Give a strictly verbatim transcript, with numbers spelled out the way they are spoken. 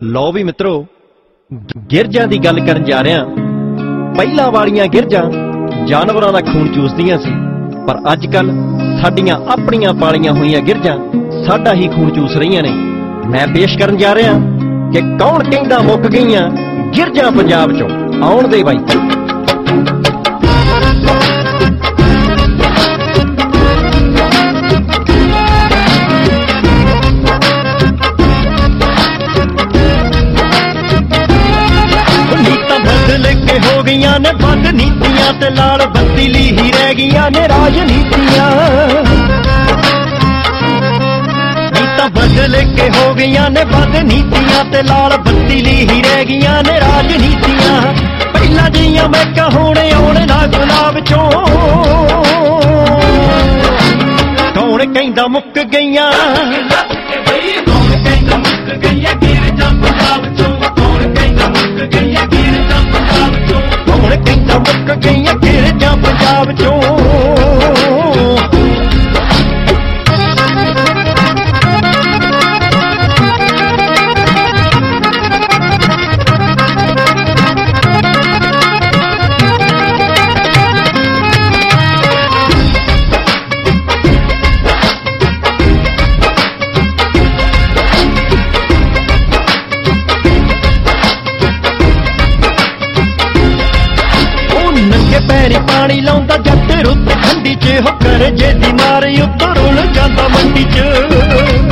ਲਓ ਵੀ ਮਿੱਤਰੋ, ਗਿਰਜਾਂ ਦੀ ਗੱਲ ਕਰਨ ਜਾ ਰਿਹਾ। ਪਹਿਲਾਂ ਵਾਲੀਆਂ ਗਿਰਜਾਂ ਜਾਨਵਰਾਂ ਦਾ ਖੂਨ ਚੂਸਦੀਆਂ ਸੀ, ਪਰ ਅੱਜ ਕੱਲ ਸਾਡੀਆਂ ਆਪਣੀਆਂ ਪਾਲੀਆਂ ਹੋਈਆਂ ਗਿਰਜਾਂ ਸਾਡਾ ਹੀ ਖੂਨ ਚੂਸ ਰਹੀਆਂ ਨੇ। ਮੈਂ ਪੇਸ਼ ਕਰਨ ਜਾ ਰਿਹਾ ਕਿ ਕੌਣ ਕਹਿੰਦਾ ਮੁੱਕ ਗਈਆਂ ਗਿਰਜਾਂ ਪੰਜਾਬ ਚੋਂ। ਆਉਣ ਦੇ ਬਾਈ। ਹੋ ਗਈਆਂ ਨੇ ਬੰਦ ਨੀਤੀਆਂ ਤੇ ਲਾਲ ਬੱਤੀ ਲਈ ਹੀ ਰਹਿ ਗਈਆਂ ਨੇ ਰਾਜਨੀਤੀਆਂ। ਨੀਤਾਂ ਬਦਲ ਕੇ ਹੋ ਗਈਆਂ ਨੇ ਬੰਦ ਨੀਤੀਆਂ ਤੇ ਲਾਲ ਬੱਤੀ ਲਈ ਹੀ ਰਹਿ ਗਈਆਂ ਨੇ ਰਾਜਨੀਤੀਆਂ। ਪਹਿਲਾਂ ਜੀਆਂ ਮਹਿਕਾਂ ਹੁਣ ਆਉਣ ਨਾ ਗੁਲਾਬ ਚੋਂ। ਕੌਣ ਕਹਿੰਦਾ ਮੁੱਕ ਗਈਆਂ, ਕੌਣ ਕਹਿੰਦਾ ਮੁੱਕ ਗਈਆਂ ਗਿਰਜਾਂ ਪੰਜਾਬ ਚੋਂ। ਕੌਣ ਕਹਿੰਦਾ ਮੁੱਕ ਗਈਆਂ ਗਿਰਜਾਂ ਪੰਜਾਬ ਚੋਂ। ਕੌਣ ਕਹਿੰਦਾ ਮੁੱਕ ਗਈਆਂ ਗਿਰਜਾਂ ਪੰਜਾਬ ਚੋਂ। ਪੈਰੀ ਪਾਣੀ ਲਾਉਂਦਾ ਜੱਟ ਰੁੱਤ ਠੰਡੀ ਚ ਹੋ ਕਰਜੇ ਦੀ ਮਾਰ ਉੱਤਰ ਰੁਲ ਜਾਂਦਾ ਮੰਡੀ ਚ।